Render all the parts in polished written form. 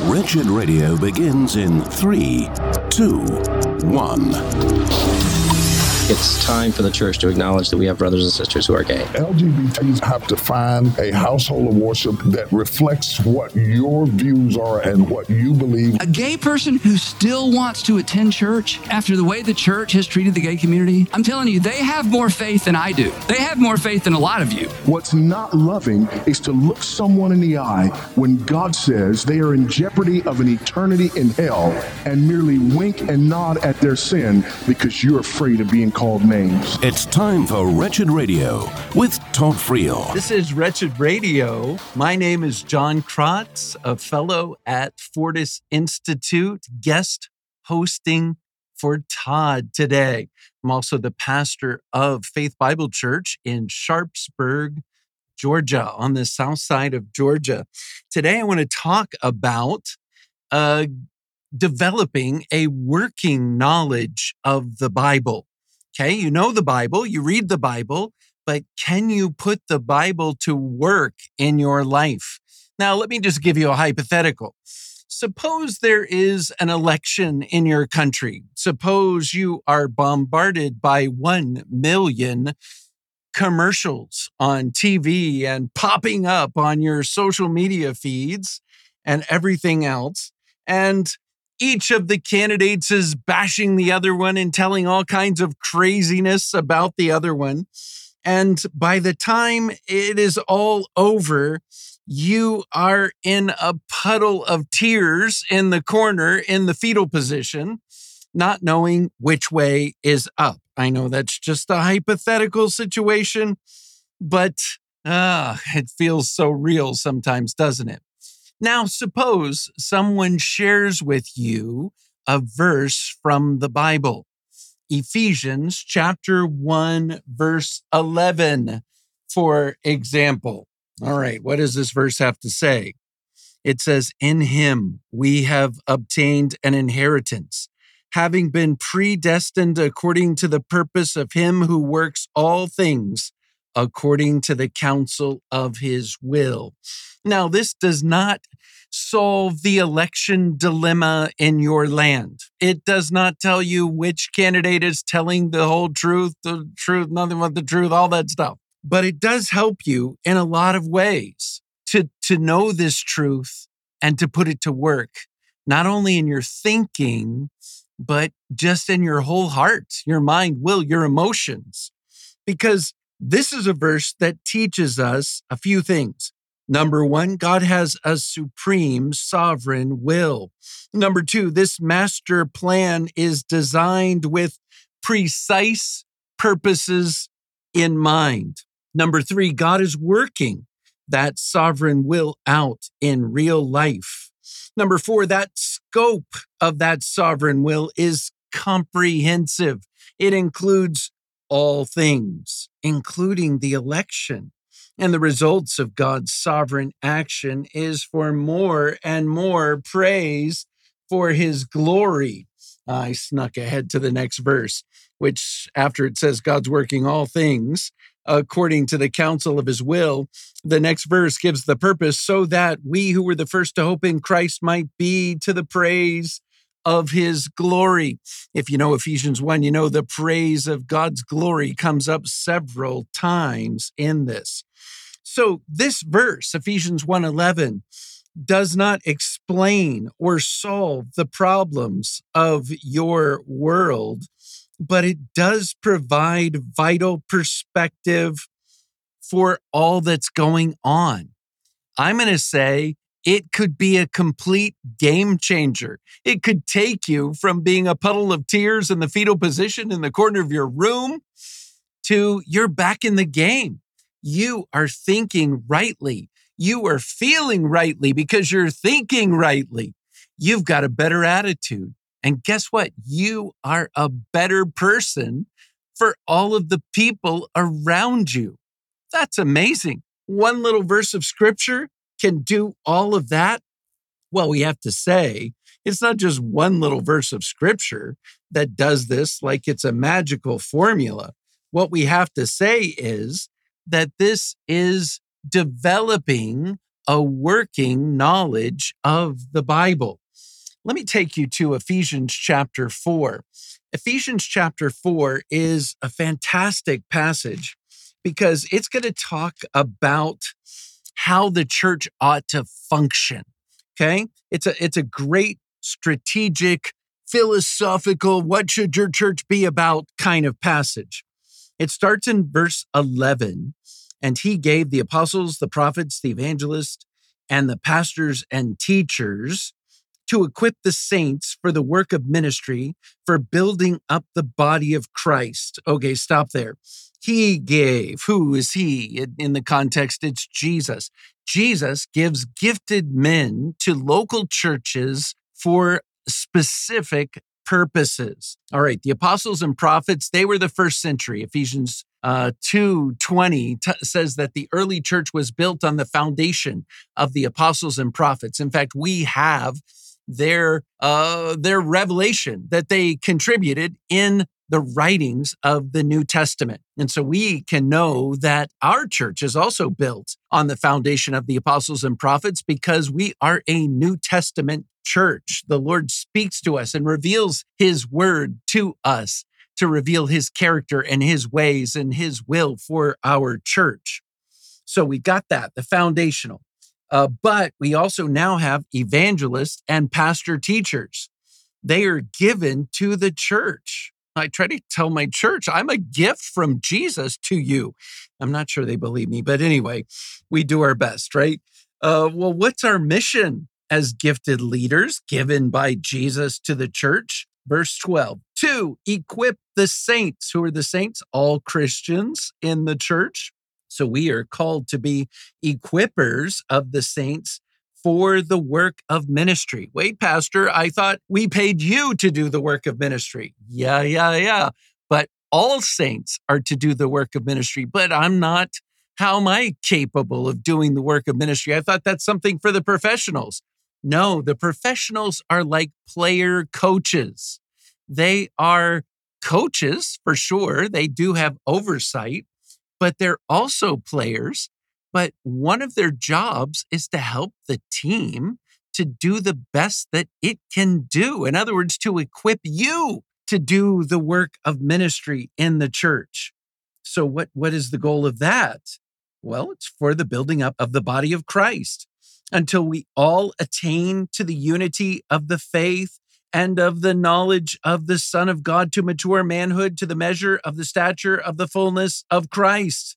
Wretched Radio begins in 3, 2, 1. It's time for the church to acknowledge that we have brothers and sisters who are gay. LGBTs have to find a household of worship that reflects what your views are and what you believe. A gay person who still wants to attend church after the way the church has treated the gay community, I'm telling you, they have more faith than I do. They have more faith than a lot of you. What's not loving is to look someone in the eye when God says they are in jeopardy of an eternity in hell and merely wink and nod at their sin because you're afraid of being called names. It's time for Wretched Radio with Todd Friel. This is Wretched Radio. My name is John Kratz, a fellow at Fortis Institute, guest hosting for Todd today. I'm also the pastor of Faith Bible Church in Sharpsburg, Georgia, on the south side of Georgia. Today, I want to talk about developing a working knowledge of the Bible. Okay, you know the Bible, you read the Bible, but can you put the Bible to work in your life? Now, let me just give you a hypothetical. Suppose there is an election in your country. Suppose you are bombarded by 1 million commercials on TV and popping up on your social media feeds and everything else. And each of the candidates is bashing the other one and telling all kinds of craziness about the other one. And by the time it is all over, you are in a puddle of tears in the corner in the fetal position, not knowing which way is up. I know that's just a hypothetical situation, but it feels so real sometimes, doesn't it? Now, suppose someone shares with you a verse from the Bible. Ephesians chapter 1, verse 11, for example. All right, what does this verse have to say? It says, "In him we have obtained an inheritance, having been predestined according to the purpose of him who works all things according to the counsel of his will." Now, this does not solve the election dilemma in your land. It does not tell you which candidate is telling the whole truth, nothing but the truth, all that stuff. But it does help you in a lot of ways to know this truth and to put it to work, not only in your thinking, but just in your whole heart, your mind, will, your emotions. Because this is a verse that teaches us a few things. Number one, God has a supreme sovereign will. Number two, this master plan is designed with precise purposes in mind. Number three, God is working that sovereign will out in real life. Number four, that scope of that sovereign will is comprehensive. It includes all things, including the election. And the results of God's sovereign action is for more and more praise for his glory. I snuck ahead to the next verse, which after it says God's working all things according to the counsel of his will, the next verse gives the purpose so that we who were the first to hope in Christ might be to the praise of his glory. If you know Ephesians 1, you know the praise of God's glory comes up several times in this. So this verse, Ephesians 1:11, does not explain or solve the problems of your world, but it does provide vital perspective for all that's going on. I'm going to say it could be a complete game changer. It could take you from being a puddle of tears in the fetal position in the corner of your room to you're back in the game. You are thinking rightly. You are feeling rightly because you're thinking rightly. You've got a better attitude. And guess what? You are a better person for all of the people around you. That's amazing. One little verse of scripture can do all of that. Well, we have to say, it's not just one little verse of scripture that does this like it's a magical formula. What we have to say is that this is developing a working knowledge of the Bible. Let me take you to Ephesians chapter 4. Ephesians chapter 4 is a fantastic passage because it's going to talk about how the church ought to function. Okay? It's a great strategic, philosophical, what should your church be about kind of passage. It starts in verse 11, and he gave the apostles, the prophets, the evangelists, and the pastors and teachers to equip the saints for the work of ministry, for building up the body of Christ. Okay, stop there. He gave. Who is he? In the context, it's Jesus. Jesus gives gifted men to local churches for specific purposes. All right, the apostles and prophets, they were the first century. Ephesians 2:20 says that the early church was built on the foundation of the apostles and prophets. In fact, we have their revelation that they contributed in the writings of the New Testament. And so we can know that our church is also built on the foundation of the apostles and prophets because we are a New Testament church. The Lord speaks to us and reveals his word to us to reveal his character and his ways and his will for our church. So we got that, the foundational. But we also now have evangelists and pastor teachers. They are given to the church. I try to tell my church, I'm a gift from Jesus to you. I'm not sure they believe me, but anyway, we do our best, right? Well, what's our mission as gifted leaders given by Jesus to the church? Verse 12, to equip the saints. Who are the saints? All Christians in the church. So we are called to be equippers of the saints for the work of ministry. Wait, Pastor, I thought we paid you to do the work of ministry. Yeah. But all saints are to do the work of ministry, but I'm not. How am I capable of doing the work of ministry? I thought that's something for the professionals. No, the professionals are like player coaches. They are coaches for sure. They do have oversight, but they're also players. But one of their jobs is to help the team to do the best that it can do. In other words, to equip you to do the work of ministry in the church. So what is the goal of that? Well, it's for the building up of the body of Christ until we all attain to the unity of the faith and of the knowledge of the Son of God, to mature manhood, to the measure of the stature of the fullness of Christ.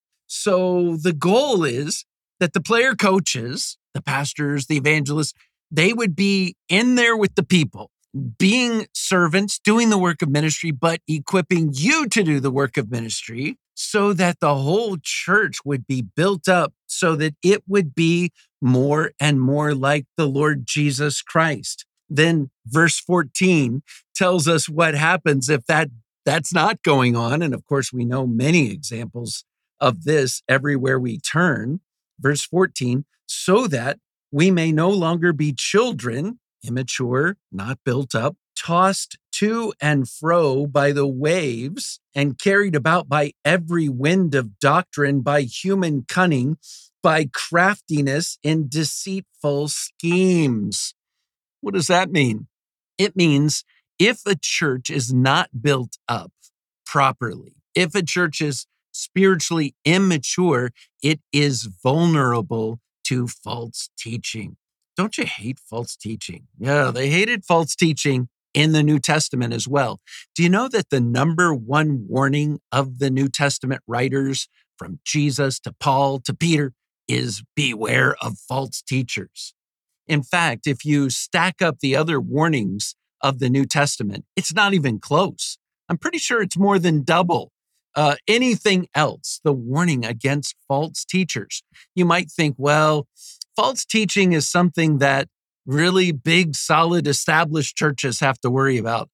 So the goal is that the player coaches, the pastors, the evangelists, they would be in there with the people, being servants, doing the work of ministry, but equipping you to do the work of ministry so that the whole church would be built up so that it would be more and more like the Lord Jesus Christ. Then verse 14 tells us what happens if that's not going on. And of course, we know many examples of this everywhere we turn. Verse 14, so that we may no longer be children, immature, not built up, tossed to and fro by the waves and carried about by every wind of doctrine, by human cunning, by craftiness in deceitful schemes. What does that mean? It means if a church is not built up properly, if a church is spiritually immature, it is vulnerable to false teaching. Don't you hate false teaching? Yeah, they hated false teaching in the New Testament as well. Do you know that the number one warning of the New Testament writers, from Jesus to Paul to Peter, is beware of false teachers? In fact, if you stack up the other warnings of the New Testament, it's not even close. I'm pretty sure it's more than double anything else, the warning against false teachers. You might think, well, false teaching is something that really big, solid, established churches have to worry about.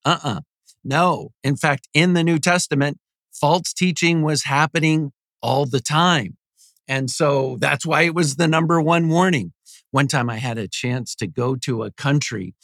No. In fact, in the New Testament, false teaching was happening all the time. And so that's why it was the number one warning. One time I had a chance to go to a country,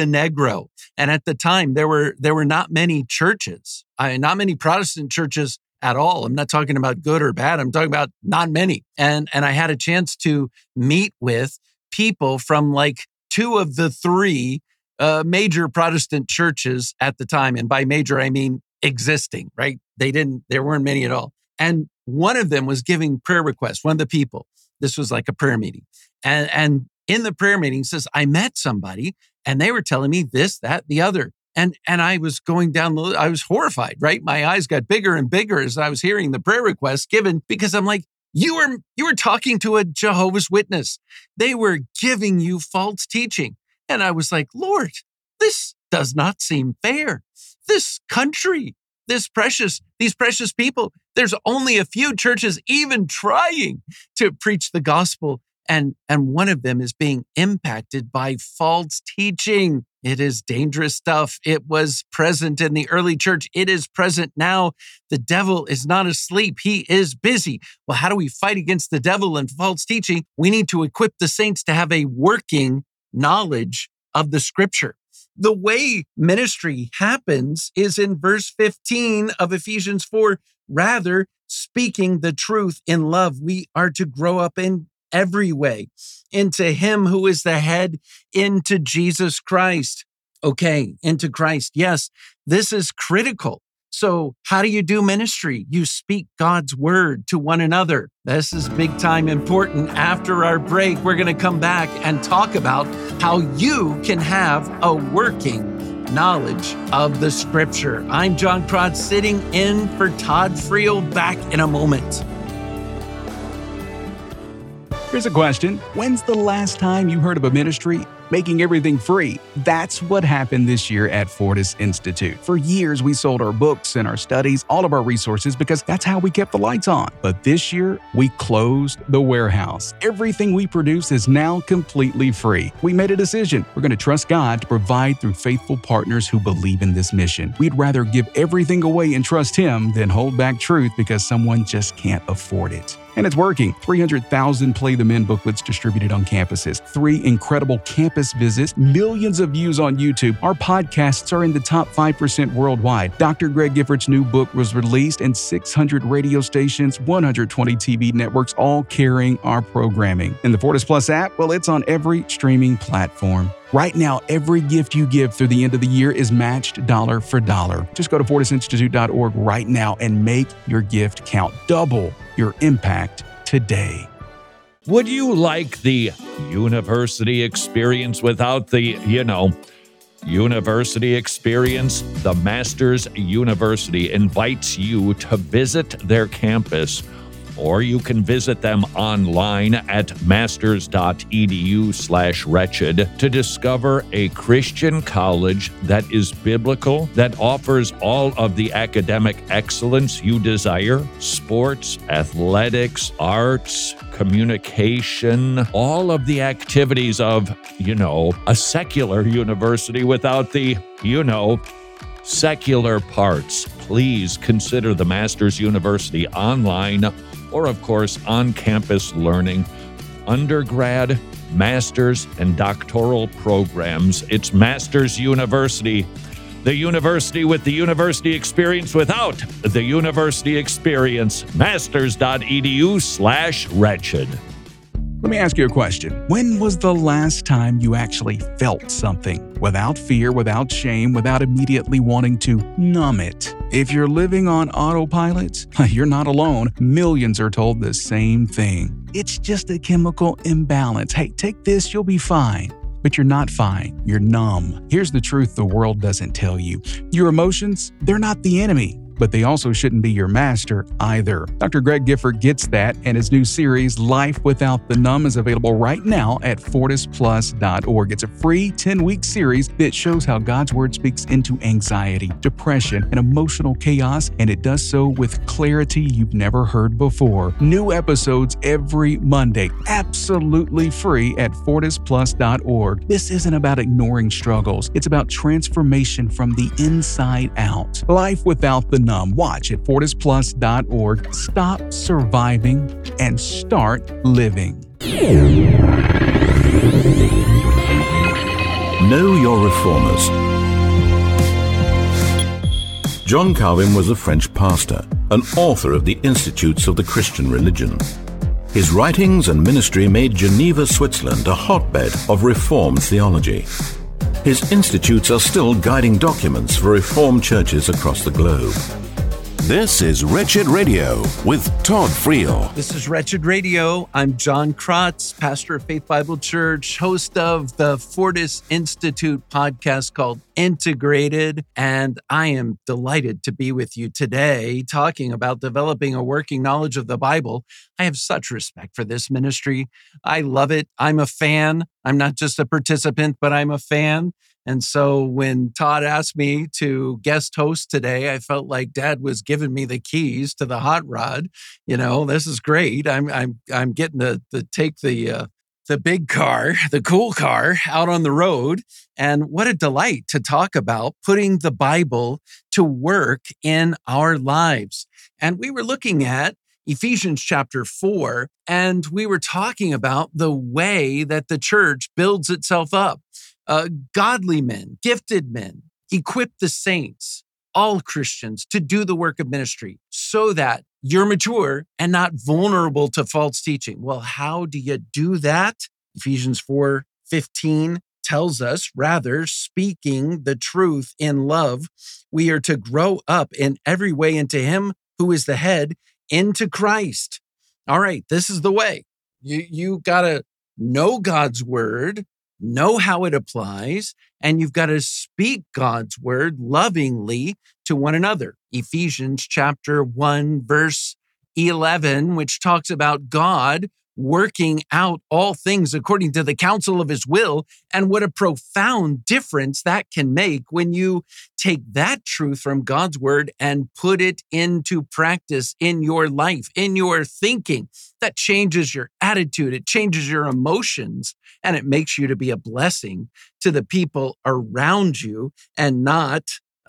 Montenegro. And at the time, there were not many churches, not many Protestant churches at all. I'm not talking about good or bad. I'm talking about not many. And I had a chance to meet with people from like 2 of the 3 major Protestant churches at the time. And by major, I mean existing, right? There weren't many at all. And one of them was giving prayer requests, one of the people. This was like a prayer meeting. And in the prayer meeting says, I met somebody and they were telling me this, that, the other. And I was going down, I was horrified, right? My eyes got bigger and bigger as I was hearing the prayer requests given, because I'm like, you were talking to a Jehovah's Witness. They were giving you false teaching. And I was like, Lord, this does not seem fair. This country, these precious people, there's only a few churches even trying to preach the gospel. And one of them is being impacted by false teaching. It is dangerous stuff. It was present in the early church. It is present now. The devil is not asleep. He is busy. Well, how do we fight against the devil and false teaching? We need to equip the saints to have a working knowledge of the scripture. The way ministry happens is in verse 15 of Ephesians 4. Rather, speaking the truth in love, we are to grow up in every way into him who is the head, into Jesus Christ. Okay, into Christ. Yes, this is critical. So how do you do ministry? You speak God's word to one another. This is big time important. After our break, we're going to come back and talk about how you can have a working knowledge of the scripture. I'm John Crotts, sitting in for Todd Friel. Back in a moment. Here's a question. When's the last time you heard of a ministry making everything free? That's what happened this year at Fortis Institute. For years, we sold our books and our studies, all of our resources, because that's how we kept the lights on. But this year, we closed the warehouse. Everything we produce is now completely free. We made a decision. We're going to trust God to provide through faithful partners who believe in this mission. We'd rather give everything away and trust Him than hold back truth because someone just can't afford it. And it's working. 300,000 Play the Men booklets distributed on campuses, 3 incredible campus visits, millions of views on YouTube. Our podcasts are in the top 5% worldwide. Dr. Greg Giffords' new book was released, and 600 radio stations, 120 TV networks, all carrying our programming. And the Fortis Plus app, well, it's on every streaming platform. Right now, every gift you give through the end of the year is matched dollar for dollar. Just go to fortisinstitute.org right now and make your gift count. Double your impact today. Would you like the university experience without the, university experience? The Masters University invites you to visit their campus, or you can visit them online at masters.edu/wretched to discover a Christian college that is biblical, that offers all of the academic excellence you desire: sports, athletics, arts, communication, all of the activities of, a secular university without the, secular parts. Please consider the Masters University online, or of course on-campus learning, undergrad, master's, and doctoral programs. It's Masters University, the university with the university experience without the university experience. Masters.edu/wretched. Let me ask you a question. When was the last time you actually felt something without fear, without shame, without immediately wanting to numb it? If you're living on autopilot, you're not alone. Millions are told the same thing. It's just a chemical imbalance. Hey, take this, you'll be fine. But you're not fine. You're numb. Here's the truth the world doesn't tell you. Your emotions, they're not the enemy, but they also shouldn't be your master either. Dr. Greg Gifford gets that, and his new series, Life Without the Numb, is available right now at fortisplus.org. It's a free 10-week series that shows how God's Word speaks into anxiety, depression, and emotional chaos, and it does so with clarity you've never heard before. New episodes every Monday, absolutely free at fortisplus.org. This isn't about ignoring struggles. It's about transformation from the inside out. Life Without the Numb. Watch at fortisplus.org. Stop surviving and start living. Know your reformers. John Calvin was a French pastor. an author of the Institutes of the Christian Religion. His writings and ministry made Geneva, Switzerland a hotbed of Reformed theology. His institutes are still guiding documents for Reformed churches across the globe. This is Wretched Radio with Todd Friel. This is Wretched Radio. I'm John Kratz, pastor of Faith Bible Church, host of the Fortis Institute podcast called Integrated, and I am delighted to be with you today talking about developing a working knowledge of the Bible. I have such respect for this ministry. I love it. I'm a fan. I'm not just a participant, but I'm a fan. And so when Todd asked me to guest host today, I felt like Dad was giving me the keys to the hot rod. You know, this is great. I'm getting to take the big car, the cool car, out on the road. And what a delight to talk about putting the Bible to work in our lives. And we were looking at Ephesians chapter 4, and we were talking about the way that the church builds itself up. Godly men, gifted men, equip the saints, all Christians, to do the work of ministry so that you're mature and not vulnerable to false teaching. Well, how do you do that? Ephesians 4:15 tells us, rather, speaking the truth in love, we are to grow up in every way into Him who is the head, into Christ. All right, this is the way. You got to know God's word, know how it applies, and you've got to speak God's word lovingly to one another. Ephesians chapter 1, verse 11, which talks about God working out all things according to the counsel of His will, and what a profound difference that can make when you take that truth from God's word and put it into practice in your life, in your thinking. That changes your attitude, it changes your emotions, and it makes you to be a blessing to the people around you and not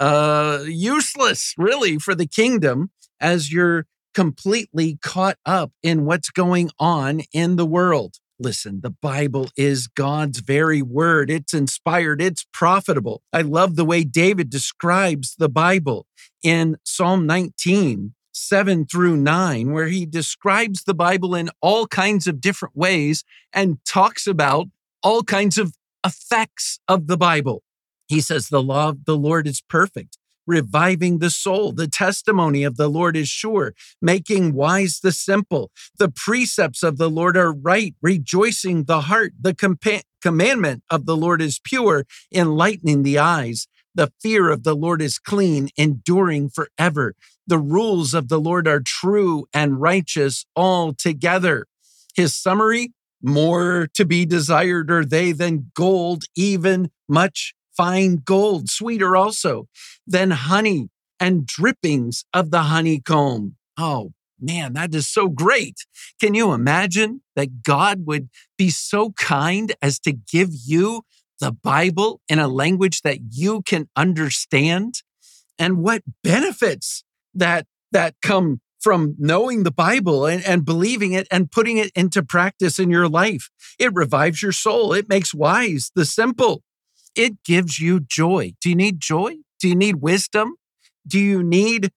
useless, really, for the kingdom as you're completely caught up in what's going on in the world. Listen, the Bible is God's very word. It's inspired. It's profitable. I love the way David describes the Bible in Psalm 19, 7 through 9, where he describes the Bible in all kinds of different ways and talks about all kinds of effects of the Bible. He says, the law of the Lord is perfect, reviving the soul. The testimony of the Lord is sure, making wise the simple. The precepts of the Lord are right, rejoicing the heart. The commandment of the Lord is pure, enlightening the eyes. The fear of the Lord is clean, enduring forever. The rules of the Lord are true and righteous altogether. His summary, more to be desired are they than gold, even much fine gold, sweeter also than honey and drippings of the honeycomb. Oh man, that is so great. Can you imagine that God would be so kind as to give you the Bible in a language that you can understand? And what benefits that come from knowing the Bible and believing it and putting it into practice in your life. It revives your soul. It makes wise the simple. It gives you joy. Do you need joy? Do you need wisdom? Do you need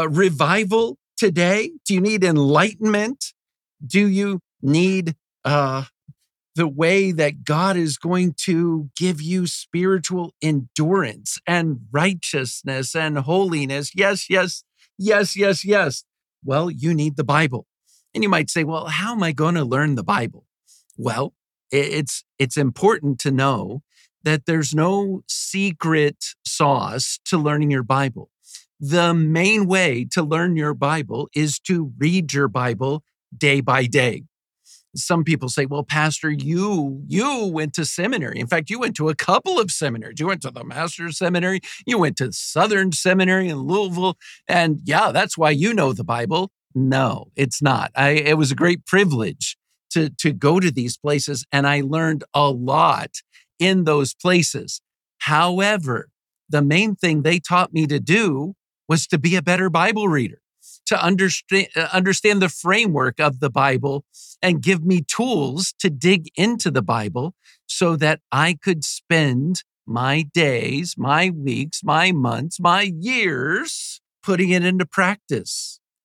revival today? Do you need enlightenment? Do you need the way that God is going to give you spiritual endurance and righteousness and holiness? Yes, yes, yes, yes, yes. Well, you need the Bible. And you might say, well, how am I going to learn the Bible? Well, it's important to know that there's no secret sauce to learning your Bible. The main way to learn your Bible is to read your Bible day by day. Some people say, well, Pastor, you went to seminary. In fact, you went to a couple of seminaries. You went to the Master's Seminary. You went to Southern Seminary in Louisville. And yeah, that's why you know the Bible. No, it's not. It was a great privilege to go to these places, and I learned a lot in those places. However, the main thing they taught me to do was to be a better Bible reader, to understand the framework of the Bible and give me tools to dig into the Bible so that I could spend my days, my weeks, my months, my years putting it into practice.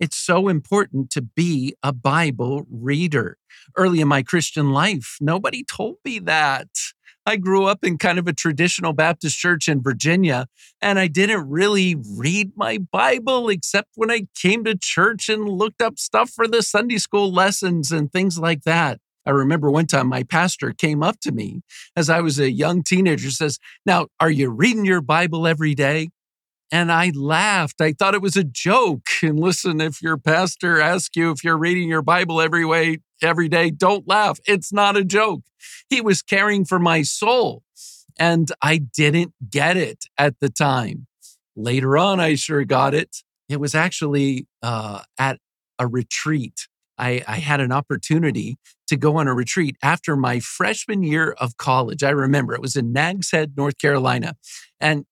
It's so important to be a Bible reader. Early in my Christian life, nobody told me that. I grew up in kind of a traditional Baptist church in Virginia, and I didn't really read my Bible except when I came to church and looked up stuff for the Sunday school lessons and things like that. I remember one time my pastor came up to me as I was a young teenager, says, "Now, are you reading your Bible every day?" And I laughed. I thought it was a joke. And listen, if your pastor asks you if you're reading your Bible every day, don't laugh. It's not a joke. He was caring for my soul. And I didn't get it at the time. Later on, I sure got it. It was actually at a retreat. I had an opportunity to go on a retreat after my freshman year of college. I remember it was in Nags Head, North Carolina. And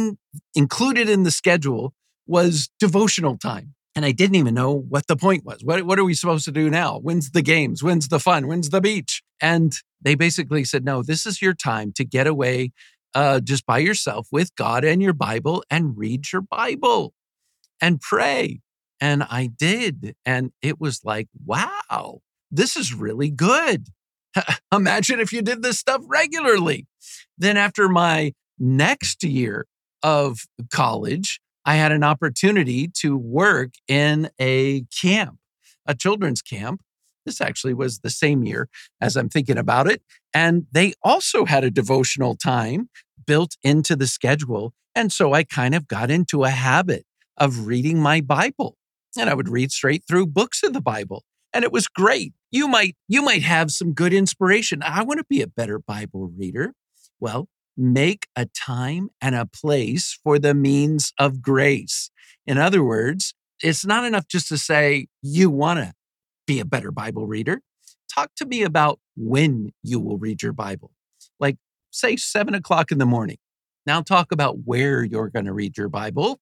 included in the schedule was devotional time. And I didn't even know what the point was. What are we supposed to do now? When's the games? When's the fun? When's the beach? And they basically said, no, this is your time to get away just by yourself with God and your Bible and read your Bible and pray. And I did. And it was like, wow, this is really good. Imagine if you did this stuff regularly. Then after my next year of college, I had an opportunity to work in a camp, a children's camp. This actually was the same year as I'm thinking about it. And they also had a devotional time built into the schedule. And so I kind of got into a habit of reading my Bible. And I would read straight through books of the Bible. And it was great. You might have some good inspiration. I want to be a better Bible reader. Well, make a time and a place for the means of grace. In other words, it's not enough just to say you want to be a better Bible reader. Talk to me about when you will read your Bible. Like, say 7:00 in the morning. Now talk about where you're going to read your Bible.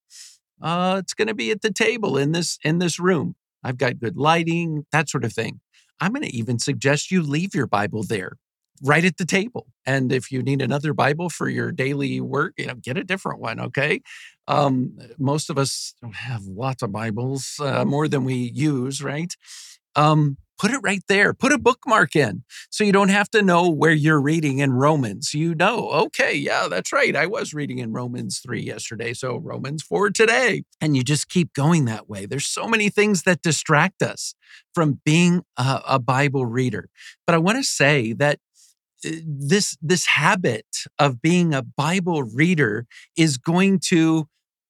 It's going to be at the table in this room. I've got good lighting, that sort of thing. I'm going to even suggest you leave your Bible there, right at the table. And if you need another Bible for your daily work, get a different one, okay? Most of us have lots of Bibles, more than we use, right? Put it right there. Put a bookmark in so you don't have to know where you're reading in Romans. You know, okay, yeah, that's right. I was reading in Romans 3 yesterday, so Romans 4 today. And you just keep going that way. There's so many things that distract us from being a Bible reader. But I want to say that this habit of being a Bible reader is going to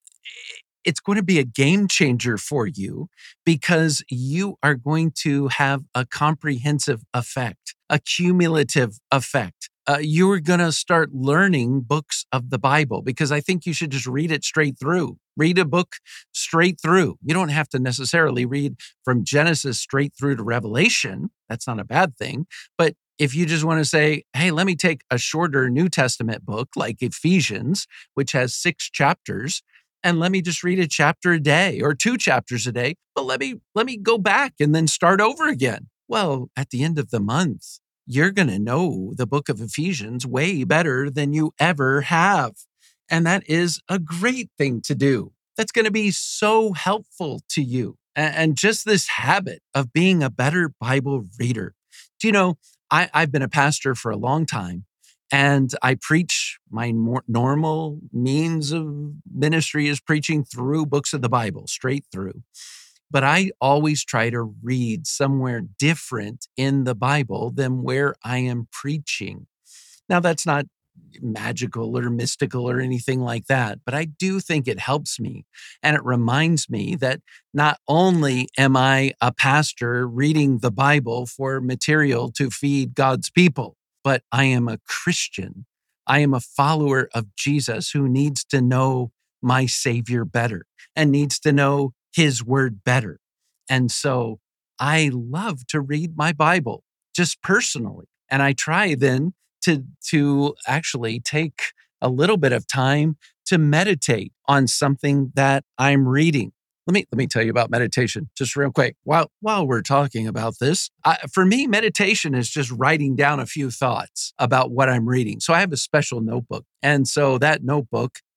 be a game changer for you because you are going to have a comprehensive effect, a cumulative effect. You're going to start learning books of the Bible because I think you should just read it straight through. Read a book straight through. You don't have to necessarily read from Genesis straight through to Revelation. That's not a bad thing. But if you just want to say, hey, let me take a shorter New Testament book like Ephesians, which has 6 chapters, and let me just read a chapter a day or 2 chapters a day, but let me go back and then start over again. Well, at the end of the month, you're going to know the book of Ephesians way better than you ever have. And that is a great thing to do. That's going to be so helpful to you. And just this habit of being a better Bible reader. Do you know, I've been a pastor for a long time. And I preach, my more normal means of ministry is preaching through books of the Bible, straight through. But I always try to read somewhere different in the Bible than where I am preaching. Now, that's not magical or mystical or anything like that, but I do think it helps me. And it reminds me that not only am I a pastor reading the Bible for material to feed God's people, but I am a Christian. I am a follower of Jesus who needs to know my Savior better and needs to know His Word better. And so I love to read my Bible just personally. And I try then to actually take a little bit of time to meditate on something that I'm reading. Let me tell you about meditation just real quick. While we're talking about this, for me, meditation is just writing down a few thoughts about what I'm reading. So I have a special notebook. And so that notebook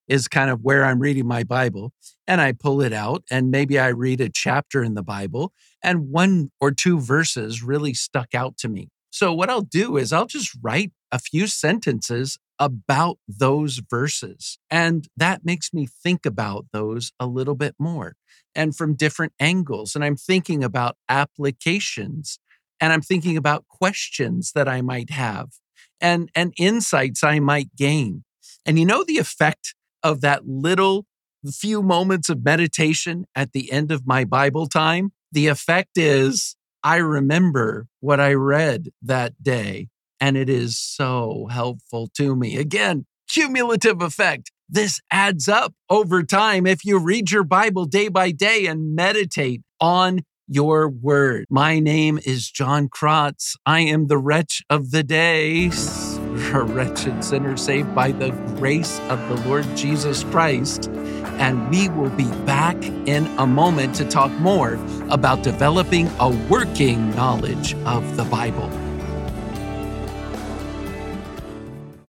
is kind of where I'm reading my Bible, and I pull it out, and maybe I read a chapter in the Bible, and 1 or 2 verses really stuck out to me. So what I'll do is I'll just write a few sentences about those verses, and that makes me think about those a little bit more and from different angles. And I'm thinking about applications, and I'm thinking about questions that I might have and insights I might gain. And the effect of that little few moments of meditation at the end of my Bible time? The effect is I remember what I read that day, and it is so helpful to me. Again, cumulative effect. This adds up over time if you read your Bible day by day and meditate on your word. My name is John Kratz. I am the wretch of the day, a wretched sinner saved by the grace of the Lord Jesus Christ. And we will be back in a moment to talk more about developing a working knowledge of the Bible.